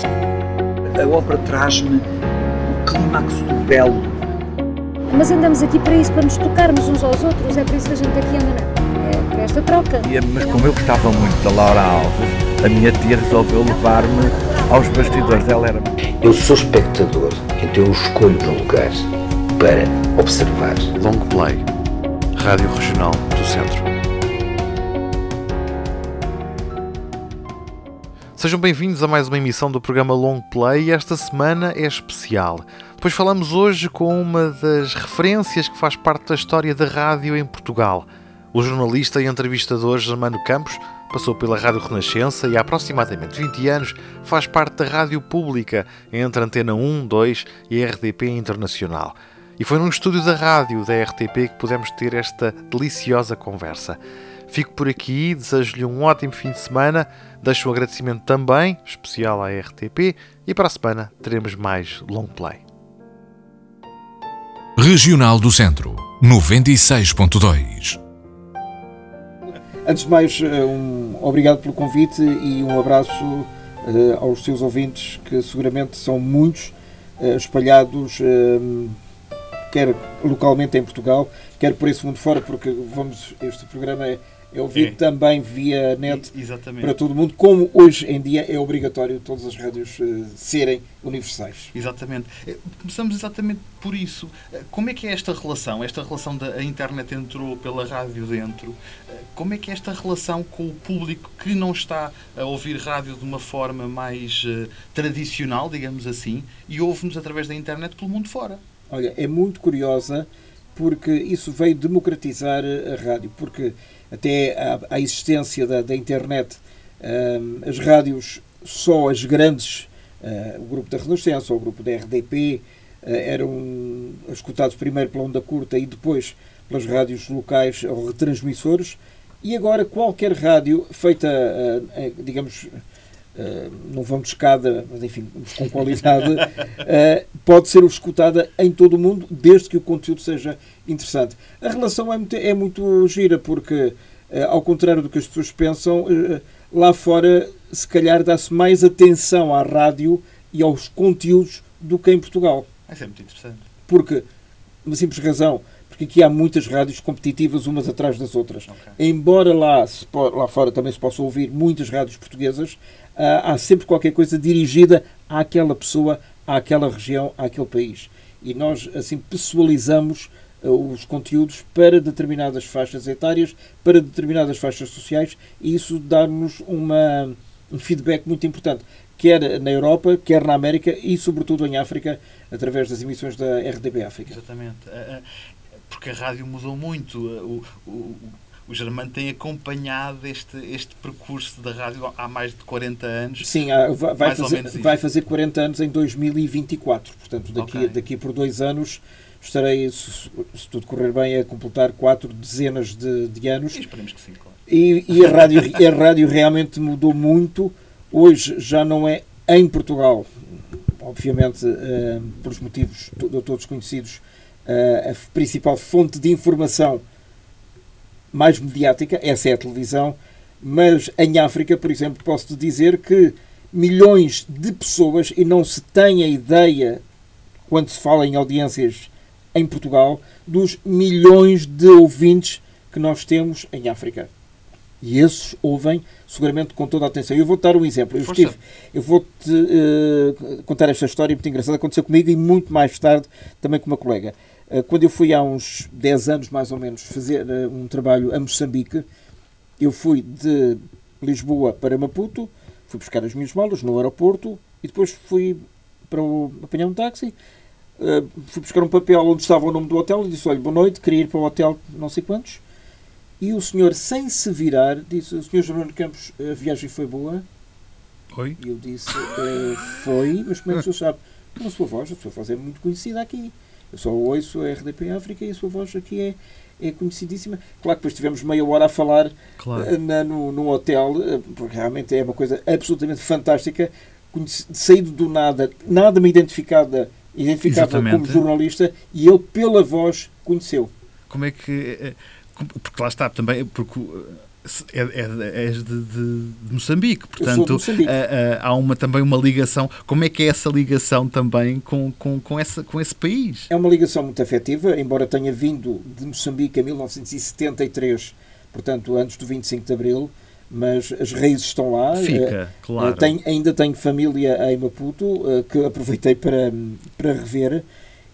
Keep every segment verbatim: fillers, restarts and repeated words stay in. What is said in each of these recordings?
A ópera traz-me o clímax do belo. Mas andamos aqui para isso, para nos tocarmos uns aos outros, é por isso que a gente aqui anda, não? É para esta troca. E, mas como eu gostava muito da Laura Alves, a minha tia resolveu levar-me aos bastidores. Ela era... Eu sou espectador, então eu escolho um lugar para observar. Long Play, Rádio Regional do Centro. Sejam bem-vindos a mais uma emissão do programa Long Play. Esta semana é especial, pois falamos hoje com uma das referências que faz parte da história da rádio em Portugal. O jornalista e entrevistador Germano Campos passou pela Rádio Renascença e há aproximadamente vinte anos faz parte da Rádio Pública entre Antena um, dois e a R D P Internacional. E foi num estúdio da rádio da R T P que pudemos ter esta deliciosa conversa. Fico por aqui, desejo-lhe um ótimo fim de semana, deixo um agradecimento também especial à R T P e para a semana teremos mais Long Play. Regional do Centro, noventa e seis ponto dois. Antes de mais, um obrigado pelo convite e um abraço uh, aos seus ouvintes, que seguramente são muitos, uh, espalhados, uh, quer localmente em Portugal, quer por esse mundo fora, porque vamos, este programa é, é ouvido é. também via net Exatamente. Para todo mundo, como hoje em dia é obrigatório todas as rádios uh, serem universais. Exatamente. Começamos exatamente por isso. Como é que é esta relação? Esta relação da a internet entrou pela rádio dentro. Como é que é esta relação com o público que não está a ouvir rádio de uma forma mais uh, tradicional, digamos assim, e ouve-nos através da internet pelo mundo fora? Olha, é muito curiosa, porque isso veio democratizar a rádio, porque até à, à existência da, da internet, um, as rádios, só as grandes, uh, o grupo da Renascença ou o grupo da R D P, uh, eram escutados primeiro pela onda curta e depois pelas rádios locais ou retransmissores, e agora qualquer rádio feita, uh, uh, digamos... Uh, não vamos de escada, mas enfim, com qualidade, uh, pode ser escutada em todo o mundo, desde que o conteúdo seja interessante. A relação é muito, é muito gira, porque, uh, ao contrário do que as pessoas pensam, uh, lá fora, se calhar, dá-se mais atenção à rádio e aos conteúdos do que em Portugal. Isso é muito interessante. Porque, uma simples razão, porque aqui há muitas rádios competitivas umas atrás das outras. Okay. Embora lá, se, lá fora também se possa ouvir muitas rádios portuguesas, Uh, há sempre qualquer coisa dirigida àquela pessoa, àquela região, àquele país. E nós, assim, pessoalizamos uh, os conteúdos para determinadas faixas etárias, para determinadas faixas sociais, e isso dá-nos uma, um feedback muito importante, quer na Europa, quer na América e, sobretudo, em África, através das emissões da R D P África. Exatamente. Porque a rádio mudou muito. O, o, O Germano tem acompanhado este, este percurso da rádio há mais de quarenta anos. Sim, vai, vai, fazer, vai fazer quarenta anos em dois mil e vinte e quatro. Portanto, daqui, okay. daqui por dois anos estarei, se, se tudo correr bem, a completar quatro dezenas de, de anos. E esperemos que sim, claro. E, e a, rádio, a rádio realmente mudou muito. Hoje já não é em Portugal, obviamente, uh, pelos motivos todos conhecidos, uh, a principal fonte de informação mais mediática, essa é a televisão, mas em África, por exemplo, posso-te dizer que milhões de pessoas, e não se tem a ideia, quando se fala em audiências em Portugal, dos milhões de ouvintes que nós temos em África. E esses ouvem, seguramente, com toda a atenção. Eu vou-te dar um exemplo. Eu, estive, eu vou-te uh, contar esta história muito engraçada. Aconteceu comigo e muito mais tarde também com uma colega. Quando eu fui há uns dez anos, mais ou menos, fazer um trabalho a Moçambique, eu fui de Lisboa para Maputo, fui buscar as minhas malas no aeroporto e depois fui para o, apanhar um táxi, fui buscar um papel onde estava o nome do hotel e disse, olha, boa noite, queria ir para o hotel não sei quantos. E o senhor, sem se virar, disse, o senhor Germano Campos, a viagem foi boa? Oi? E eu disse, e, foi, mas como é que o senhor sabe? Então, a sua voz, a sua voz é muito conhecida aqui. Eu só ouço a R D P África e a sua voz aqui é, é conhecidíssima. Claro que depois tivemos meia hora a falar claro. na, no, no hotel, porque realmente é uma coisa absolutamente fantástica. Saído do nada, nada me identificava, identificava como jornalista e ele, pela voz, conheceu. Como é que... Porque lá está também, porque É, é, és de, de, de Moçambique, Eu sou de portanto Moçambique. há, há uma, também uma ligação. Como é que é essa ligação também com, com, com, essa, com esse país? É uma ligação muito afetiva, embora tenha vindo de Moçambique em mil novecentos e setenta e três, portanto antes do vinte e cinco de Abril, mas as raízes estão lá. Fica, Uh, claro. uh, tenho, ainda tenho família em Maputo, uh, que aproveitei para, para rever,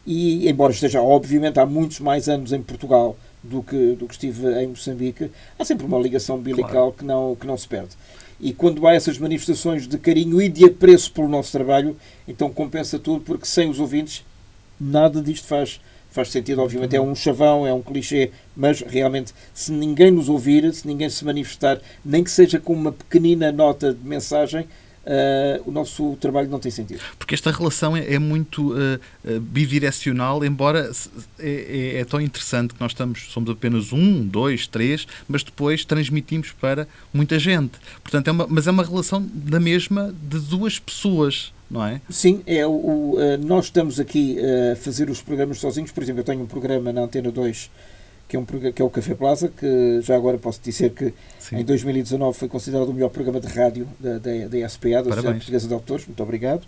e embora esteja obviamente há muitos mais anos em Portugal do que, do que estive em Moçambique, há sempre uma ligação umbilical Claro. que, não, que não se perde. E quando há essas manifestações de carinho e de apreço pelo nosso trabalho, então compensa tudo, porque sem os ouvintes nada disto faz, faz sentido. Obviamente é um chavão, é um clichê, mas realmente se ninguém nos ouvir, se ninguém se manifestar, nem que seja com uma pequenina nota de mensagem, Uh, o nosso trabalho não tem sentido. Porque esta relação é, é muito uh, uh, bidirecional, embora se- é, é- é tão interessante que nós estamos, somos apenas um, dois, três, mas depois transmitimos para muita gente. Portanto, é uma, mas é uma relação da mesma de duas pessoas, não é? Sim, é o, o, uh, nós estamos aqui uh, a fazer os programas sozinhos. Por exemplo, eu tenho um programa na Antena dois, que é, um, progra- que é o Café Plaza, que já agora posso dizer que Sim. em dois mil e dezanove foi considerado o melhor programa de rádio da, da, da S P A, da Sociedade Parabéns. Portuguesa de Autores. Muito obrigado.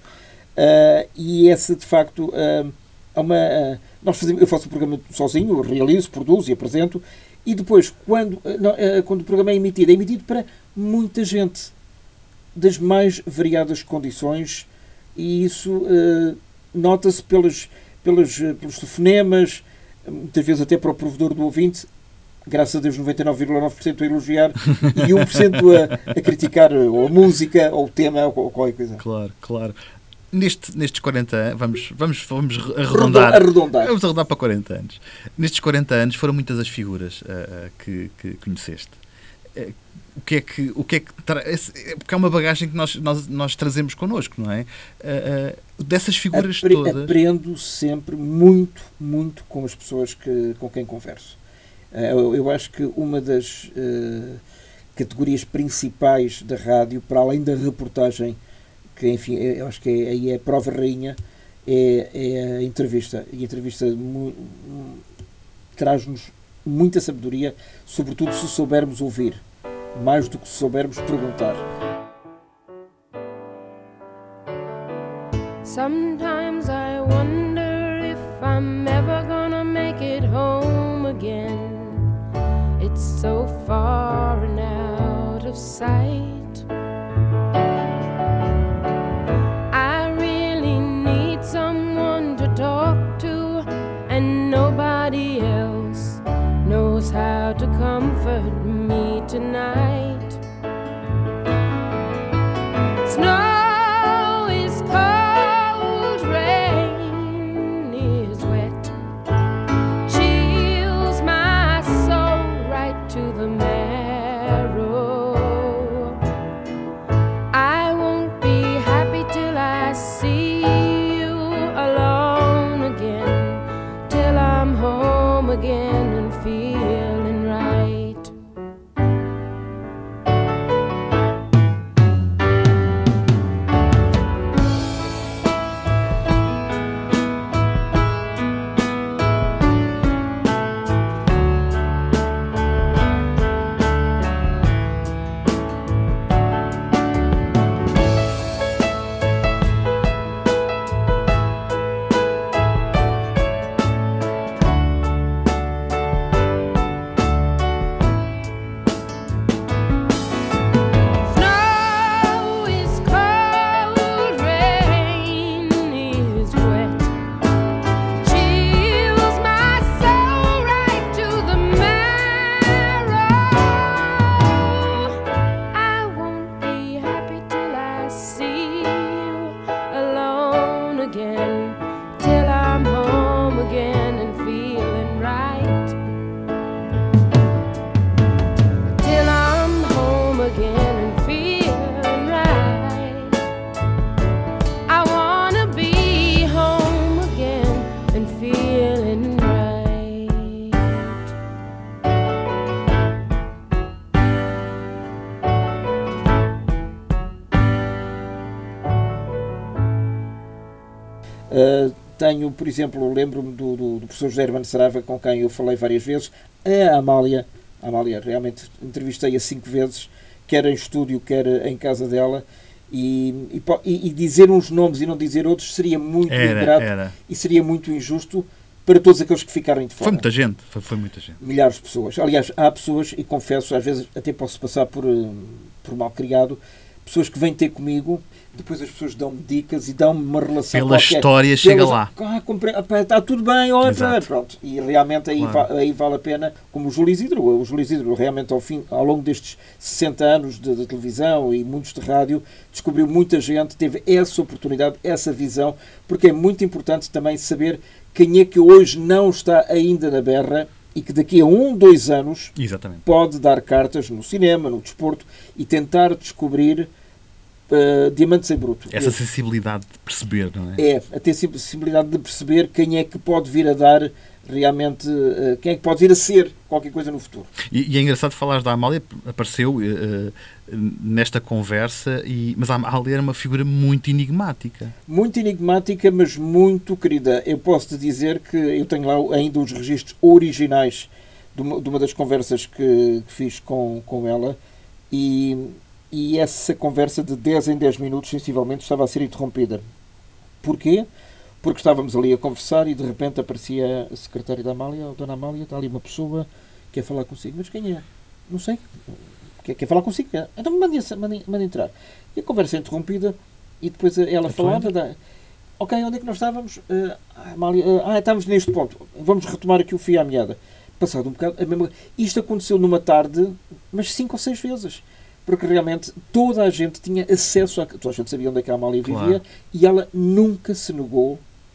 Uh, e essa, de facto, uh, é uma, uh, nós fazemos, eu faço o programa sozinho, eu realizo, produzo e apresento, e depois, quando, uh, não, uh, quando o programa é emitido, é emitido para muita gente, das mais variadas condições, e isso uh, nota-se pelos, pelos, uh, pelos telefonemas, muitas vezes até para o provedor do ouvinte, graças a Deus noventa e nove vírgula nove por cento a elogiar e um por cento a, a criticar ou a música ou o tema ou qualquer coisa. Claro, claro. Neste, nestes quarenta anos, vamos, vamos, vamos arredondar. Arredondar. Vamos arredondar para quarenta anos. Nestes quarenta anos foram muitas as figuras uh, uh, que, que conheceste. Uh, o que é que, o que, é que tra... Porque é uma bagagem que nós, nós, nós trazemos connosco, não é? Uh, uh, dessas figuras Apre todas. Aprendo sempre muito, muito com as pessoas que, com quem converso. Uh, eu, eu acho que uma das uh, categorias principais da rádio, para além da reportagem, que enfim, eu acho que é, aí é a prova rainha, é, é a entrevista. E a entrevista traz-nos muita sabedoria, sobretudo se soubermos ouvir, mais do que se soubermos perguntar. Sometimes I wonder if I'm ever gonna make it home again. It's so far and out of sight. I really need someone to talk to, and nobody else knows how to comfort me tonight. Snow is cold, rain is wet, chills my soul right to the marrow. I won't be happy till I see you alone again, till I'm home again and feeling right. Snow is cold, rain is wet, chills my soul right to the marrow. I won't be happy till I see you alone again, till I'm home again and feeling right. Till I'm home again and feeling right. I wanna be home again and feeling right. Uh, tenho, por exemplo, lembro-me do, do, do professor José Hermano Saraiva, com quem eu falei várias vezes, a Amália, A Amália, realmente entrevistei-a cinco vezes, quer em estúdio, quer em casa dela, e, e, e dizer uns nomes e não dizer outros seria muito Era, ingrato era. e seria muito injusto para todos aqueles que ficarem de fora. Foi muita gente, foi, foi muita gente. Milhares de pessoas. Aliás, há pessoas, e confesso, às vezes até posso passar por, eh, por mal criado, pessoas que vêm ter comigo, depois as pessoas dão-me dicas e dão-me uma relação Pela qualquer. história chega Pelas- lá. Ah, comprei- ah, pá, está tudo bem, olha, Exato. pronto. E realmente aí, Claro. va- aí vale a pena, como o Júlio Isidro. O Júlio Isidro realmente ao, fim, ao longo destes sessenta anos de, de televisão e muitos de rádio, descobriu muita gente, teve essa oportunidade, essa visão, porque é muito importante também saber quem é que hoje não está ainda na berra e que daqui a um, dois anos Exatamente. pode dar cartas no cinema, no desporto e tentar descobrir uh, diamantes em bruto. Essa sensibilidade de perceber, não é? É, a ter sensibilidade de perceber quem é que pode vir a dar realmente, uh, quem é que pode vir a ser qualquer coisa no futuro. E, e é engraçado falar da Amália, apareceu uh, uh, nesta conversa, e, mas a Amália era uma figura muito enigmática. Muito enigmática, mas muito querida. Eu posso te dizer que eu tenho lá ainda os registros originais de uma, de uma das conversas que, que fiz com, com ela, e, e essa conversa de dez em dez minutos, sensivelmente, estava a ser interrompida. Porquê? Porque estávamos ali a conversar e de repente aparecia a secretária da Amália, a dona Amália, está ali uma pessoa que quer falar consigo. Mas quem é? Não sei. Quer, quer falar consigo? Então manda, manda, manda entrar. E a conversa é interrompida e depois ela falava da... Ok, onde é que nós estávamos? Uh, Amália, uh, ah, estávamos neste ponto. Vamos retomar aqui o fio à meada. Passado um bocado, a mesma... isto aconteceu numa tarde, mas cinco ou seis vezes. Porque realmente toda a gente tinha acesso a... Toda a gente sabia onde é que a Amália vivia, Claro. e ela nunca se negou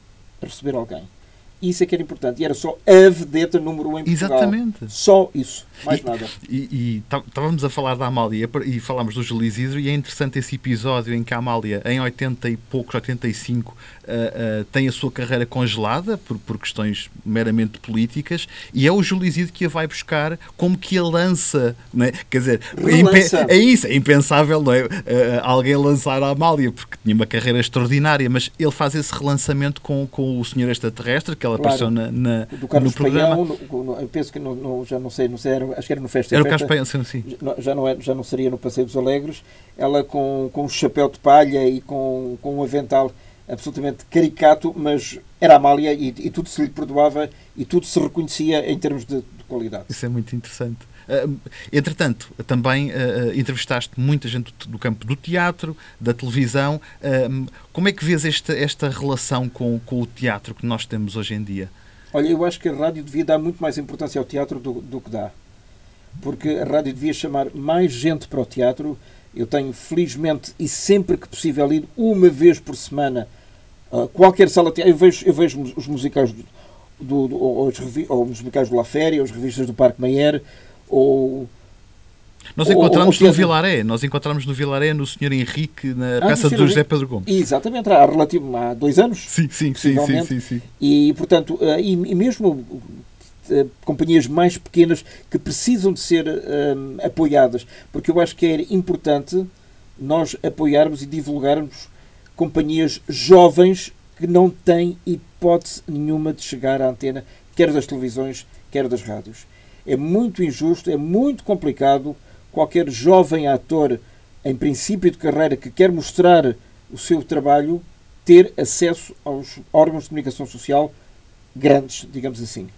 a receber alguém. Isso é que era importante. E era só a vedeta número um em Portugal. Exatamente. Só isso. Mais E- nada. E e tá- estávamos a falar da Amália e falámos do Júlio Isidro, e é interessante esse episódio em que a Amália, em oitenta e poucos, oitenta e cinco, uh, uh, tem a sua carreira congelada por, por questões meramente políticas, e é o Júlio Isidro que a vai buscar, como que a lança, não é? Quer dizer, é, impe- Relança. é isso, é impensável, não é? Uh, alguém lançar a Amália, porque tinha uma carreira extraordinária, mas ele faz esse relançamento com, com o Senhor Extraterrestre, que ela Claro. apareceu na, na- Do no Carlos programa. Paião, no- no- eu penso que no, no- já não sei, não sei era, acho que era no Festa em Era o Festa. Carlos Paião, sim, sim. Já não, é, já não seria no Passeio dos Alegres, ela com, com um chapéu de palha e com, com um avental absolutamente caricato, mas era a Amália e, e tudo se lhe perdoava e tudo se reconhecia em termos de, de qualidade. Isso é muito interessante. Uh, entretanto, também uh, entrevistaste muita gente do, do campo do teatro, da televisão. Uh, como é que vês esta, esta relação com, com o teatro que nós temos hoje em dia? Olha, eu acho que a rádio devia dar muito mais importância ao teatro do, do que dá. Porque a rádio devia chamar mais gente para o teatro. Eu tenho, felizmente, e sempre que possível, ido uma vez por semana a qualquer sala de teatro. Eu vejo, eu vejo os musicais do, do, do, ou, os revi, ou os musicais do La Féria, ou as revistas do Parque Mayer, ou... Nós ou- encontramos ou no teatro- Vilaré, nós encontramos no Vilaré, no senhor Henrique, na Ah, peça no do senhor José Henrique. Pedro Gomes. Exatamente, há, relativo, há dois anos. Sim, sim, sim, sim, Possivelmente. sim, sim. E, portanto, eh, e, e mesmo eh, companhias mais pequenas que precisam de ser eh, apoiadas, porque eu acho que é importante nós apoiarmos e divulgarmos companhias jovens que não têm hipótese nenhuma de chegar à antena, quer das televisões, quer das rádios. É muito injusto, é muito complicado qualquer jovem ator em princípio de carreira que quer mostrar o seu trabalho ter acesso aos órgãos de comunicação social grandes, digamos assim.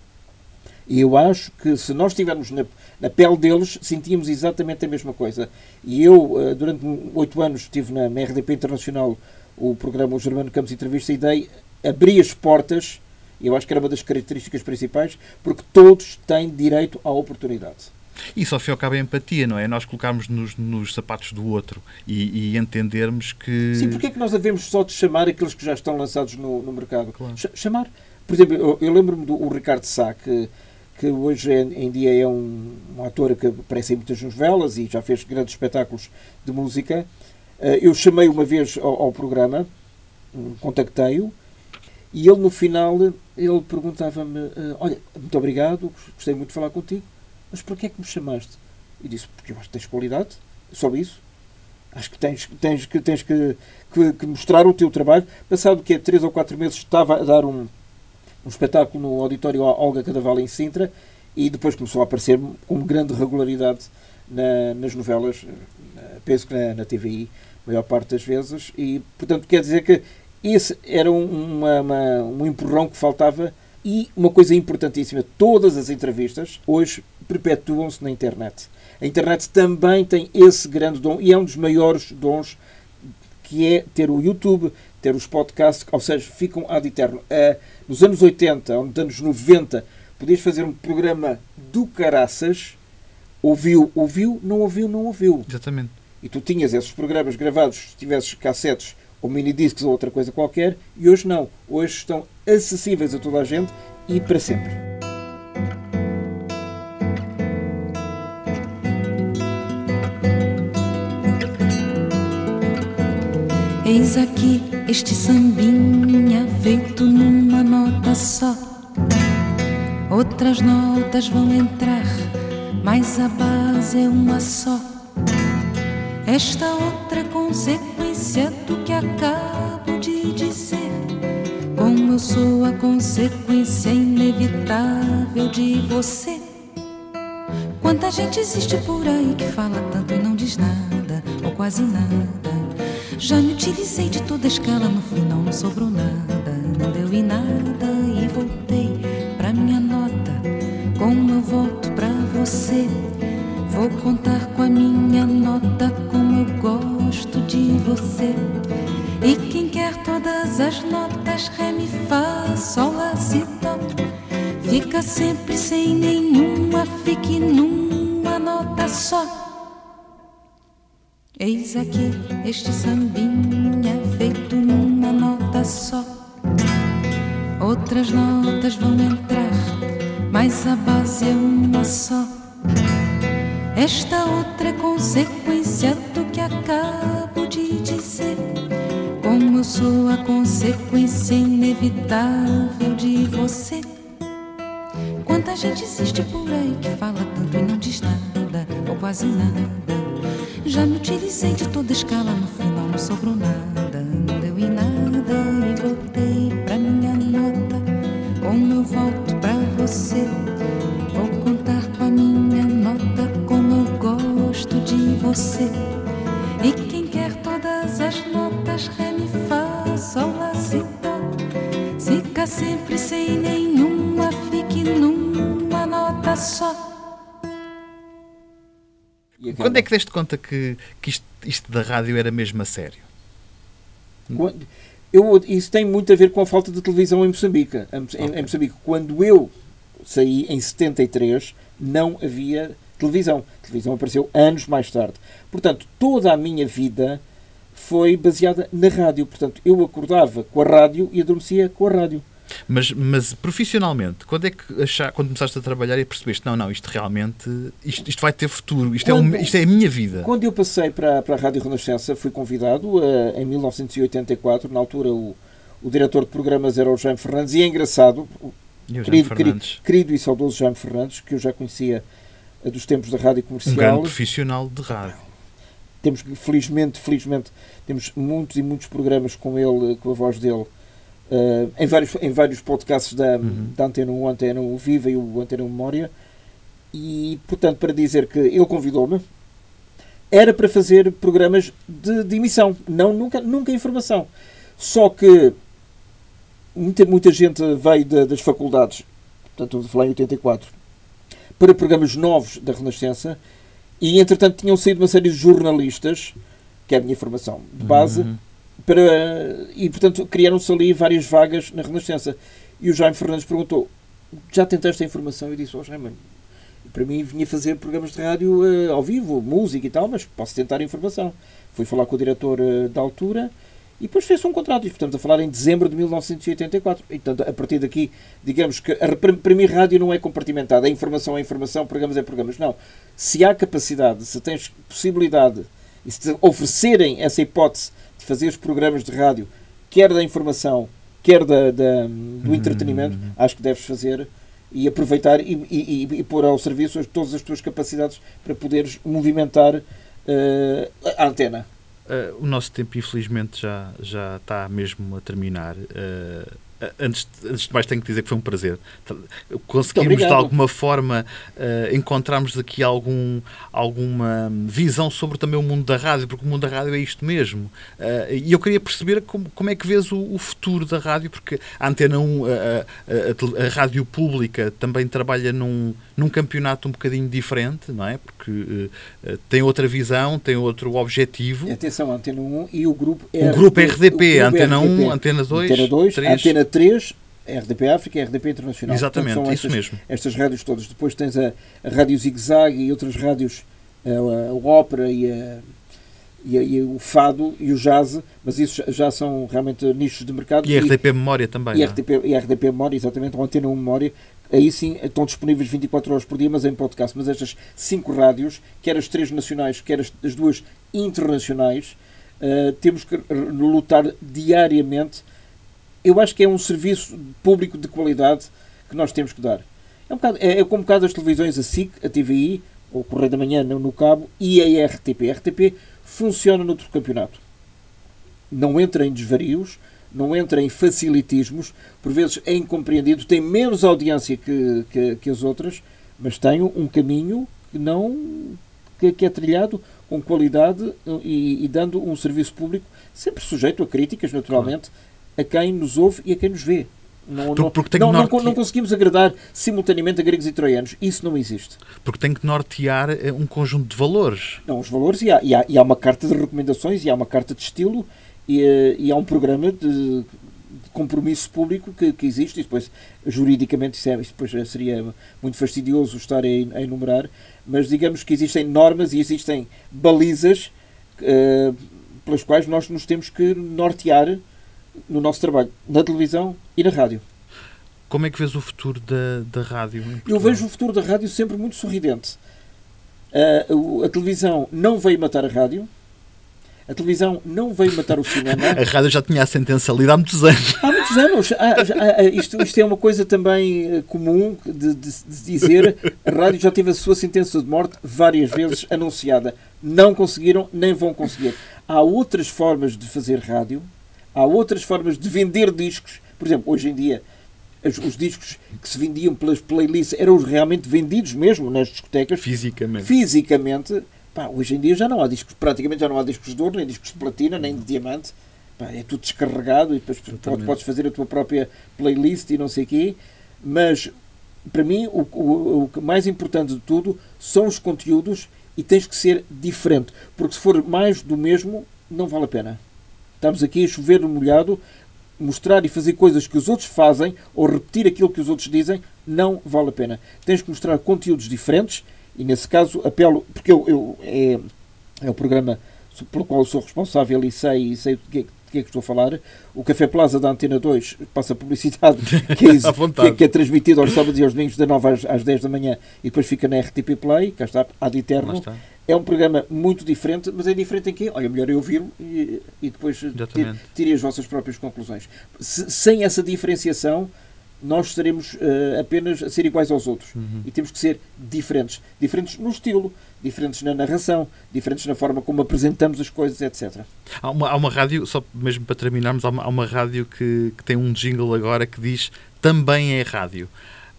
E eu acho que se nós estivermos na, na pele deles, sentíamos exatamente a mesma coisa. E eu, eh, durante oito anos, estive na, na R D P Internacional, o programa O Germano Campos Entrevista, e dei, abri as portas, e eu acho que era uma das características principais, porque todos têm direito à oportunidade. Isso ao fim e ao cabo é empatia, não é? Nós colocarmos nos, nos sapatos do outro e, e entendermos que... Sim, porque é que nós devemos só de chamar aqueles que já estão lançados no, no mercado? Claro. Ch- chamar. Por exemplo, eu, eu lembro-me do o Ricardo Sá, que, que hoje em, em dia é um, um ator que aparece em muitas novelas e já fez grandes espetáculos de música. Uh, eu chamei uma vez ao, ao programa, um, contactei-o, e ele no final, ele perguntava-me, uh, olha, muito obrigado, gostei muito de falar contigo, mas porquê é que me chamaste? E disse, porque eu acho que tens qualidade, só isso. Acho que tens, tens, que, tens que, que, que mostrar o teu trabalho. Passado que há três ou quatro meses estava a dar um, um espetáculo no auditório Olga Cadaval em Sintra, e depois começou a aparecer com grande regularidade na, nas novelas, penso que na, na T V I, a maior parte das vezes, e portanto quer dizer que esse era uma, uma, um empurrão que faltava. E uma coisa importantíssima, todas as entrevistas hoje perpetuam-se na internet. A internet também tem esse grande dom, e é um dos maiores dons, que é ter o YouTube, ter os podcasts, ou seja, ficam ad eterno. Uh, nos anos oitenta, ou nos anos noventa, podias fazer um programa do caraças, ouviu, ouviu, não ouviu, não ouviu. Exatamente. E tu tinhas esses programas gravados, se tivesses cassetes ou minidiscs ou outra coisa qualquer, e hoje não. Hoje estão acessíveis a toda a gente e para sempre. Eis aqui este sambinha feito numa nota só. Outras notas vão entrar, mas a base é uma só. Esta outra consequência do que acabo de dizer, como eu sou a consequência inevitável de você. Quanta gente existe por aí que fala tanto e não diz nada, ou quase nada. Já me utilizei de toda a escala, no final não sobrou nada. Não deu em nada e voltei pra minha nota. Como eu volto pra você, vou contar com a minha nota como eu gosto de você. E quem quer todas as notas, ré, mi, fá, sol, lá, si, dó, fica sempre sem nenhuma, fique numa nota só. Eis aqui este sambinha feito numa nota só. Outras notas vão entrar, mas a base é uma só. Esta outra é consequência do que acabo de dizer, como eu sou a consequência inevitável de você. Quanta gente existe por aí que fala tanto e não diz nada, ou quase nada. Já me utilizei de toda a escala, no final não sobrou nada. Não deu em nada e voltei pra minha nota. Como eu volto pra você, vou contar com a minha nota como eu gosto de você. E quem quer todas as notas, ré, mi, fá, sol, lá, si, dó, fica sempre sem nenhuma, fique numa nota só. Quando é que deste conta que, que isto, isto da rádio era mesmo a sério? Quando, eu, isso tem muito a ver com a falta de televisão em Moçambique. Em, okay. em Moçambique, quando eu saí em setenta e três, não havia televisão. A televisão apareceu anos mais tarde. Portanto, toda a minha vida foi baseada na rádio. Portanto, eu acordava com a rádio e adormecia com a rádio. Mas, mas profissionalmente, quando é que achar, quando começaste a trabalhar e percebeste, não, não, isto realmente, isto, isto vai ter futuro, isto, quando, é, um, isto é a minha vida? Quando eu passei para, para a Rádio Renascença, fui convidado uh, em mil novecentos e oitenta e quatro, na altura o, o diretor de programas era o Jaime Fernandes, e é engraçado, o querido, querido, querido e saudoso Jaime Fernandes, que eu já conhecia uh, dos tempos da rádio comercial. Um grande profissional de rádio. Temos, felizmente, felizmente, temos muitos e muitos programas com ele, com a voz dele, Uh, em, vários, em vários podcasts da, uhum. da Antena um, Antena um Viva e o Antena um Memória, e portanto, para dizer que ele convidou-me, era para fazer programas de, de emissão, não, nunca, nunca informação. Só que muita, muita gente veio de, das faculdades, portanto, eu falei em oitenta e quatro, para programas novos da Renascença, e entretanto tinham saído uma série de jornalistas, que é a minha formação de base. Uhum. Para, e, portanto, criaram-se ali várias vagas na Renascença. E o Jaime Fernandes perguntou, já tentaste a informação? Eu disse, oh Jaime, para mim vinha fazer programas de rádio uh, ao vivo, música e tal, mas posso tentar a informação. Fui falar com o diretor uh, da altura e depois fez-se um contrato. E estamos a falar em dezembro de mil novecentos e oitenta e quatro. E, portanto, a partir daqui, digamos que a, para, para mim rádio não é compartimentada. A informação é informação, programas é programas. Não. Se há capacidade, se tens possibilidade e se te oferecerem essa hipótese de fazer os programas de rádio, quer da informação, quer da, da, do entretenimento, uhum. acho que deves fazer e aproveitar e, e, e pôr ao serviço todas as tuas capacidades para poderes movimentar uh, a antena. Uh, o nosso tempo, infelizmente, já, já está mesmo a terminar. Uh, Antes, antes de mais tenho que dizer que foi um prazer. Conseguimos de alguma forma uh, encontrarmos aqui algum, alguma visão sobre também o mundo da rádio, porque o mundo da rádio é isto mesmo. Uh, e eu queria perceber como, como é que vês o, o futuro da rádio, porque a Antena um, a, a, a, a rádio pública também trabalha num, num campeonato um bocadinho diferente, não é? Porque uh, tem outra visão, tem outro objetivo. Atenção, a Antena um e o grupo O grupo R D P, a Antena um, Antena dois, Antena dois, três. Antena três, R D P África e R D P Internacional. Exatamente, Portanto, são isso estas, mesmo. Estas rádios todas. Depois tens a, a Rádio Zig Zag e outras rádios, a, a, a ópera e, a, e, a, e o fado e o jazz, mas isso já, já são realmente nichos de mercado. E a R D P Memória também. E, não é? R D P, e a R D P Memória, exatamente, ou Antena um Memória. Aí sim estão disponíveis vinte e quatro horas por dia, mas em podcast. Mas estas cinco rádios, quer as três nacionais, quer as, as duas internacionais, uh, temos que lutar diariamente. Eu acho que é um serviço público de qualidade que nós temos que dar. É, um bocado, é, é como um bocado as televisões, a S I C, a T V I, ou o Correio da Manhã no, no cabo, e a R T P. A R T P funciona noutro campeonato. Não entra em desvarios, não entra em facilitismos, por vezes é incompreendido, tem menos audiência que, que, que as outras, mas tem um caminho que, não, que, que é trilhado com qualidade e, e dando um serviço público, sempre sujeito a críticas, naturalmente, claro, a quem nos ouve e a quem nos vê. Não, não, não, norte... não, não conseguimos agradar simultaneamente a gregos e troianos. Isso não existe. Porque tem que nortear um conjunto de valores. Não, os valores, e há, e há, e há uma carta de recomendações, e há uma carta de estilo, e, e há um programa de, de compromisso público que, que existe, e depois, juridicamente, isso, é, isso depois seria muito fastidioso estar a, a enumerar, mas digamos que existem normas e existem balizas uh, pelas quais nós nos temos que nortear no nosso trabalho, na televisão e na rádio. Como é que vês o futuro da, da rádio? Eu vejo o futuro da rádio sempre muito sorridente. Uh, a televisão não veio matar a rádio, a televisão não veio matar o cinema. A rádio já tinha a sentença lida há muitos anos. Há muitos anos. Há, já, há, isto, isto é uma coisa também comum de, de, de dizer. A rádio já teve a sua sentença de morte várias vezes anunciada. Não conseguiram, nem vão conseguir. Há outras formas de fazer rádio. Há outras formas de vender discos. Por exemplo, hoje em dia, os, os discos que se vendiam pelas playlists eram realmente vendidos mesmo nas discotecas. Fisicamente. Fisicamente. Pá, hoje em dia já não há discos, praticamente já não há discos de ouro, nem discos de platina, nem de diamante. Pá, é tudo descarregado e depois podes, podes fazer a tua própria playlist e não sei o quê. Mas, para mim, o, o, o mais importante de tudo são os conteúdos e tens que ser diferente. Porque se for mais do mesmo, não vale a pena. Estamos aqui a chover no molhado, mostrar e fazer coisas que os outros fazem ou repetir aquilo que os outros dizem, não vale a pena. Tens que mostrar conteúdos diferentes e, nesse caso, apelo, porque eu, eu é, é o programa pelo qual eu sou responsável e sei, e sei do que, de que é que estou a falar. O Café Plaza da Antena dois passa publicidade que é, que, que é transmitido aos sábados e aos domingos, da nove às, às dez da manhã, e depois fica na R T P Play, cá está, ad eterno. É um programa muito diferente, mas é diferente em quê? Olha, melhor eu ouvir e, e depois tirem as vossas próprias conclusões. Se, sem essa diferenciação, nós estaremos uh, apenas a ser iguais aos outros. Uhum. E temos que ser diferentes. Diferentes no estilo, diferentes na narração, diferentes na forma como apresentamos as coisas, etcétera. Há uma, há uma rádio, só mesmo para terminarmos, há uma, há uma rádio que, que tem um jingle agora que diz também é rádio.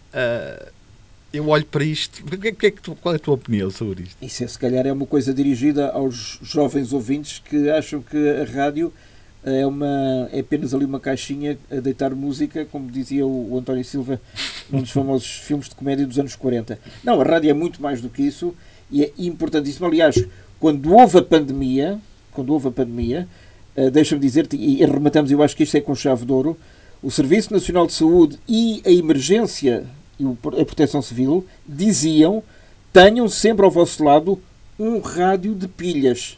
Uh, eu olho para isto, que é que tu, qual é a tua opinião sobre isto? Isso é, se calhar é uma coisa dirigida aos jovens ouvintes que acham que a rádio é, uma, é apenas ali uma caixinha a deitar música, como dizia o, o António Silva num dos famosos filmes de comédia dos anos quarenta. Não, a rádio é muito mais do que isso e é importantíssimo. Aliás, quando houve a pandemia, quando houve a pandemia, uh, deixa-me dizer-te, e arrematamos, eu acho que isto é com chave de ouro, o Serviço Nacional de Saúde e a emergência e a Proteção Civil diziam: tenham sempre ao vosso lado um rádio de pilhas.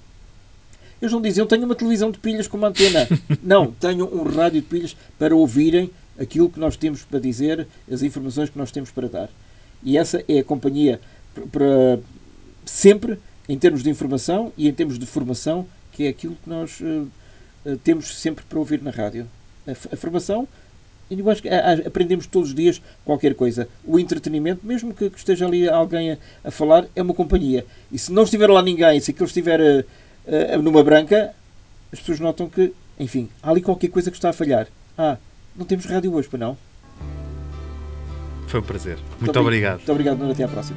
Eles não diziam: tenham uma televisão de pilhas com uma antena. Não, tenham um rádio de pilhas para ouvirem aquilo que nós temos para dizer, as informações que nós temos para dar. E essa é a companhia para sempre, em termos de informação e em termos de formação, que é aquilo que nós uh, uh, temos sempre para ouvir na rádio. A, a formação, e eu acho que a, a, aprendemos todos os dias qualquer coisa. O entretenimento, mesmo que, que esteja ali alguém a, a falar, é uma companhia. E se não estiver lá ninguém, se aquilo estiver uh, uh, numa branca, as pessoas notam que, enfim, há ali qualquer coisa que está a falhar. Ah, Não temos rádio hoje, pois não? Foi um prazer. Muito, Muito obrigado. Muito obrigado, Nuno. Até à próxima.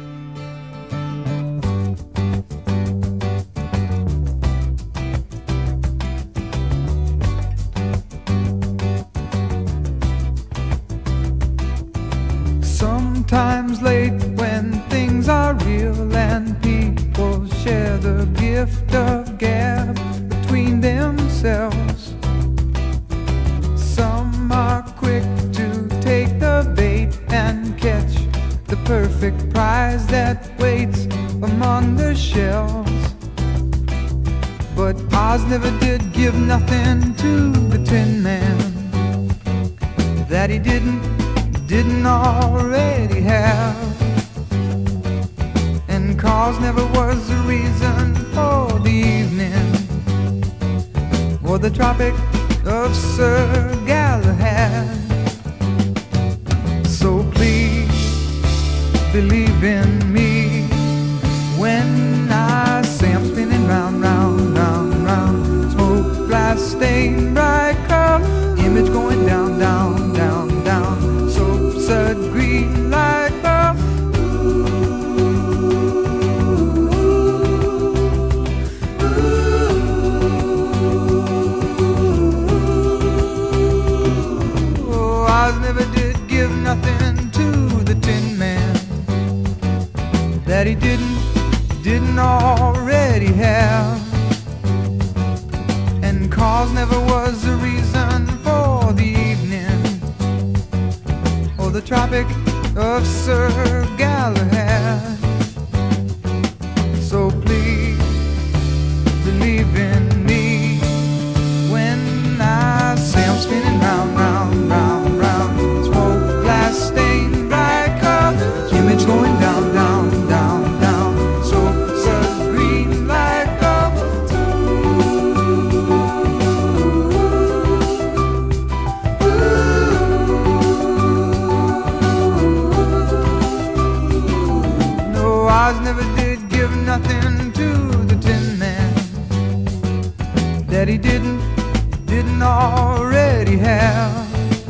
Sometimes late when things are real and people share the gift of gab between themselves. Some are quick to take the bait and catch the perfect prize that waits among the shelves. But Oz never did give nothing to the Tin Man that he didn't didn't already have, and cause never was the reason for the evening or the Tropic of Sir Galahad. So please believe in me when I say I'm spinning round, round, round, round. Smoke, glass, stain, bright curl, image going down, down, down, down. Soap, green light bulb. Oh, Oz never did give nothing to the Tin Man that he didn't, didn't already have, and cause never was the reason for the evening or the Tropic of Sir Galahad. So please believe in me when I say I'm spinning round, round, round, round. Smoke, glass, stain, bright color, image going down, down, down, down. So, so green light up. No, Oz never did give nothing to the Tin Man that he didn't, didn't already have,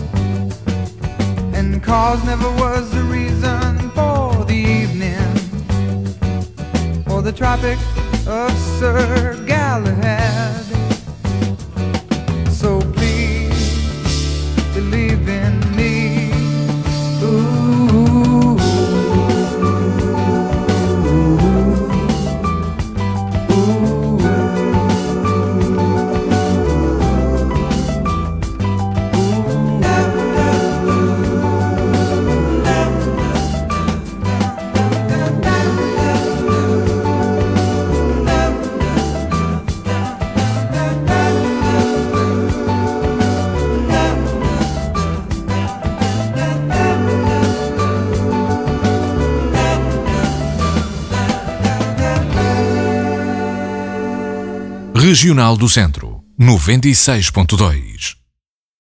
and cause never was the reason for the evening or the Tropic of Sir Galahad. So please believe in me. Ooh. Regional do Centro, noventa e seis ponto dois.